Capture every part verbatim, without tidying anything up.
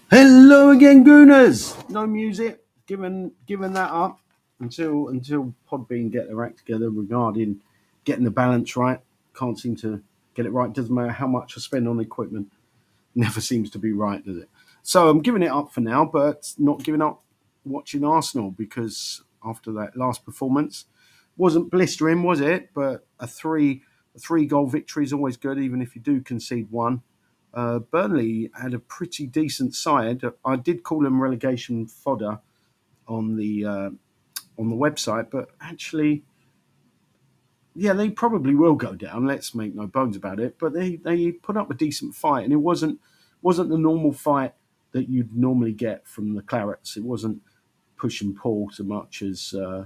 Hello again, Gooners. No music. Given given that up until until Podbean get their act together regarding getting the balance right. Can't seem to get it right. Doesn't matter how much I spend on equipment. Never seems to be right, does it? So I'm giving it up for now, but not giving up watching Arsenal because after that last performance wasn't blistering, was it? But a three a three goal victory is always good, even if you do concede one. Uh, Burnley had a pretty decent side. I did call them relegation fodder on the uh, on the website, but actually, yeah, they probably will go down. Let's make no bones about it. But they, they put up a decent fight, and it wasn't wasn't the normal fight that you'd normally get from the Clarets. It wasn't push and pull so much as uh,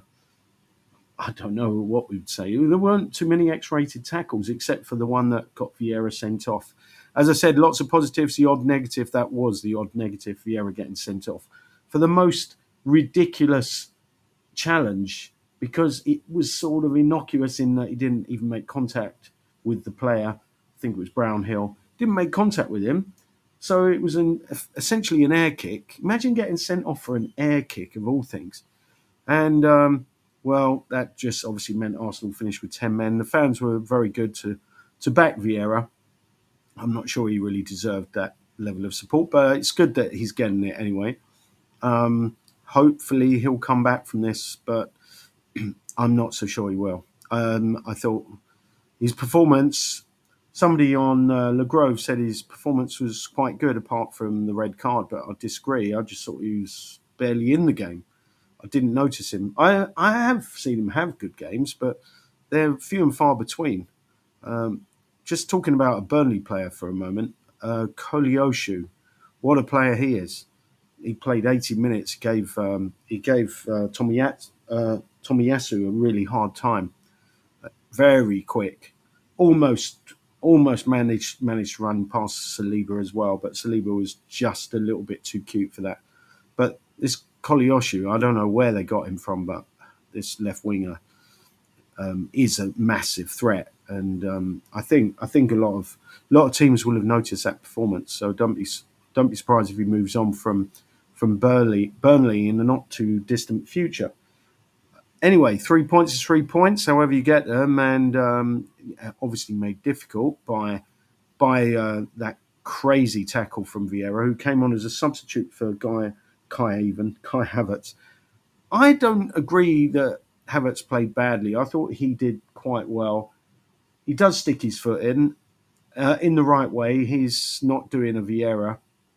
I don't know what we'd say. There weren't too many X-rated tackles, except for the one that got Vieira sent off. As I said, lots of positives. The odd negative, that was the odd negative, Vieira getting sent off for the most ridiculous challenge, because it was sort of innocuous in that he didn't even make contact with the player. I think it was Brownhill. Didn't make contact with him. So it was an, essentially an air kick. Imagine getting sent off for an air kick, of all things. And, um, well, that just obviously meant Arsenal finished with ten men. The fans were very good to, to back Vieira. I'm not sure he really deserved that level of support, but it's good that he's getting it anyway. Um, hopefully he'll come back from this, but I'm not so sure he will. Um, I thought his performance, somebody on uh, Le Grove said his performance was quite good apart from the red card, but I disagree. I just thought he was barely in the game. I didn't notice him. I I have seen him have good games, but they're few and far between. Um, just talking about a Burnley player for a moment, uh, Koleoshu, what a player he is. He played eighty minutes. He gave um, he gave uh, Tomiyat, uh, Tomiyasu a really hard time. Very quick, almost almost managed managed to run past Saliba as well, but Saliba was just a little bit too cute for that. But this Koleoshu, I don't know where they got him from, but this left winger um, is a massive threat, and um, I think I think a lot of a lot of teams will have noticed that performance. So don't be don't be surprised if he moves on from from Burnley Burnley in the not too distant future. Anyway, three points is three points. However you get them, and um, obviously made difficult by by uh, that crazy tackle from Vieira, who came on as a substitute for Guy Kai even Kai Havertz. I don't agree that Havertz played badly. I thought he did quite well. He does stick his foot in uh, in the right way. He's not doing a Vieira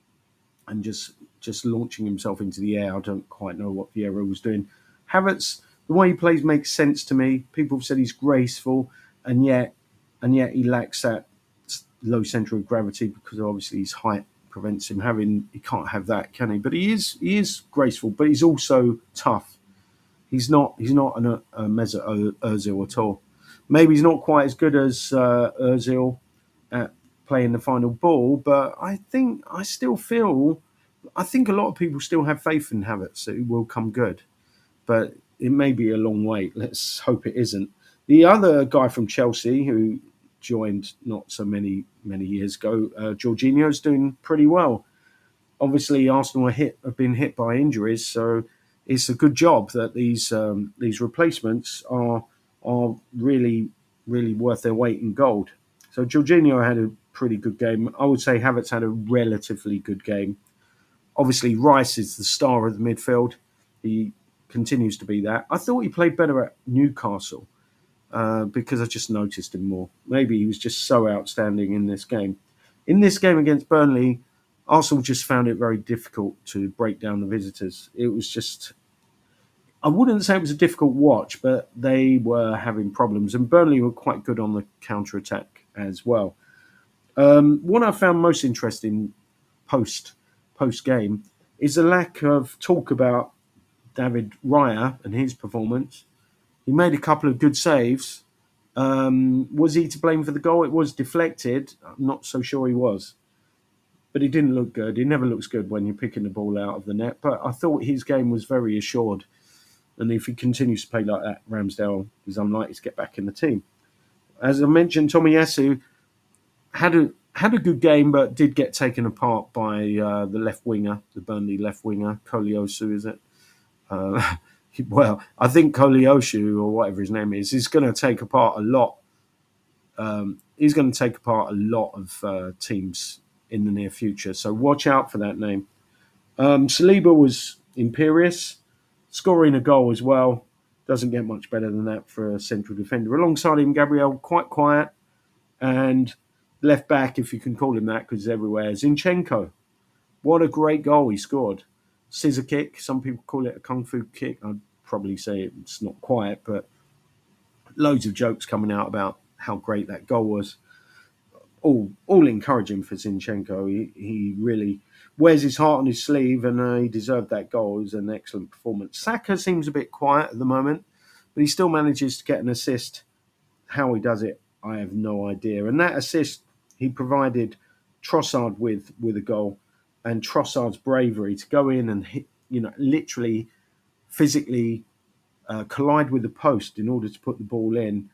and just just launching himself into the air. I don't quite know what Vieira was doing. Havertz, the way he plays makes sense to me. People have said he's graceful, and yet and yet he lacks that low centre of gravity because obviously his height prevents him having. He can't have that, can he? But he is he is graceful, but he's also tough. He's not he's not an, a Mesut Ozil at all. Maybe he's not quite as good as uh, Ozil at playing the final ball, but I think I still feel I think a lot of people still have faith in Havertz that it will come good, but it may be a long wait. Let's hope it isn't. The other guy from Chelsea who joined not so many many years ago, uh, Jorginho's doing pretty well. Obviously, Arsenal are hit have been hit by injuries, so it's a good job that these um, these replacements are are really really worth their weight in gold. So Jorginho had a pretty good game. I would say Havertz had a relatively good game. Obviously, Rice is the star of the midfield. He continues to be that. I thought he played better at Newcastle uh, because I just noticed him more. Maybe he was just so outstanding in this game. In this game against Burnley, Arsenal just found it very difficult to break down the visitors. It was just, I wouldn't say it was a difficult watch, but they were having problems. And Burnley were quite good on the counter attack as well. Um, what I found most interesting post post game is the lack of talk about David Raya and his performance. He made a couple of good saves. Um, was he to blame for the goal? It was deflected. I'm not so sure he was. But he didn't look good. He never looks good when you're picking the ball out of the net. But I thought his game was very assured. And if he continues to play like that, Ramsdale is unlikely to get back in the team. As I mentioned, Tomiyasu had a had a good game, but did get taken apart by uh, the left winger, the Burnley left winger, Koliosu, is it? Uh, well, I think Koliosu, or whatever his name is, is going to take apart a lot. Um, he's going to take apart a lot of uh, teams in the near future. So watch out for that name. Um, Saliba was imperious, scoring a goal as well. Doesn't get much better than that for a central defender. Alongside him, Gabriel, quite quiet. And left back, if you can call him that, because he's everywhere, Zinchenko. What a great goal he scored. Scissor kick. Some people call it a kung fu kick. I'd probably say it's not quite, but loads of jokes coming out about how great that goal was. All, all encouraging for Zinchenko. He, he really wears his heart on his sleeve, and uh, he deserved that goal. It was an excellent performance. Saka seems a bit quiet at the moment, but he still manages to get an assist. How he does it, I have no idea. And that assist, he provided Trossard with with a goal, and Trossard's bravery to go in and hit, you know, literally physically uh, collide with the post in order to put the ball in,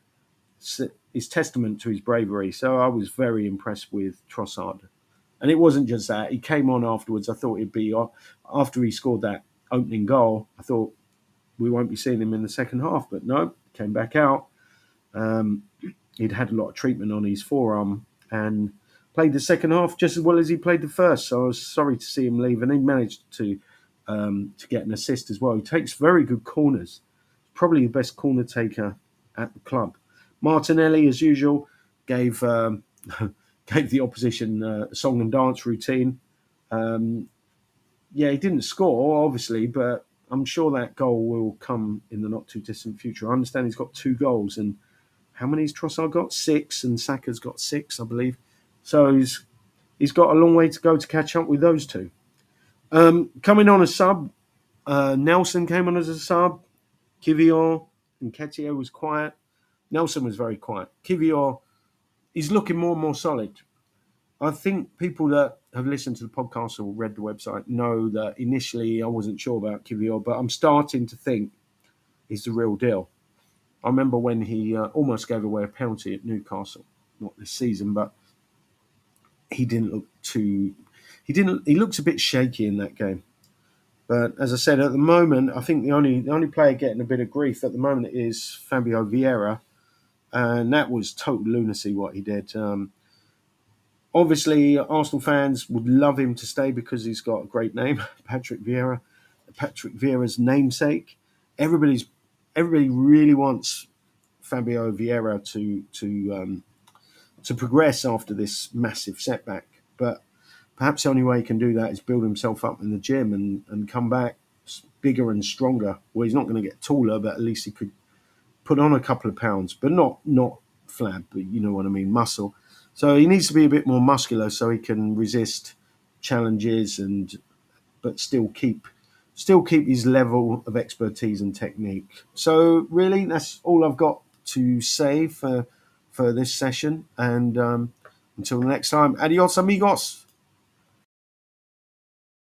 is testament to his bravery. So I was very impressed with Trossard. And it wasn't just that. He came on afterwards. I thought he'd be, after he scored that opening goal, I thought we won't be seeing him in the second half. But no, came back out. Um, he'd had a lot of treatment on his forearm and played the second half just as well as he played the first. So I was sorry to see him leave. And he managed to um, to get an assist as well. He takes very good corners. Probably the best corner taker at the club. Martinelli, as usual, gave um, gave the opposition uh, a song and dance routine. Um, yeah, he didn't score, obviously, but I'm sure that goal will come in the not too distant future. I understand he's got two goals, and how many has Trossard got? Six, and Saka's got six, I believe. So he's he's got a long way to go to catch up with those two. Um, coming on as sub, uh, Nelson came on as a sub. Kivior and Nketiah was quiet. Nelson was very quiet. Kivior, he's looking more and more solid. I think people that have listened to the podcast or read the website know that initially I wasn't sure about Kivior, but I'm starting to think he's the real deal. I remember when he uh, almost gave away a penalty at Newcastle, not this season, but he didn't look too. He didn't. He looks a bit shaky in that game. But as I said, at the moment, I think the only the only player getting a bit of grief at the moment is Fabio Vieira, and that was total lunacy what he did. Um, obviously, Arsenal fans would love him to stay because he's got a great name, Patrick Vieira, Patrick Vieira's namesake. Everybody's everybody really wants Fabio Vieira to to um, to progress after this massive setback, but perhaps the only way he can do that is build himself up in the gym and, and come back bigger and stronger. Well, he's not going to get taller, but at least he could put on a couple of pounds, but not not flab, but you know what I mean, muscle. So he needs to be a bit more muscular so he can resist challenges and but still keep still keep his level of expertise and technique. So really, that's all I've got to say for for this session. And um, until the next time, adios amigos.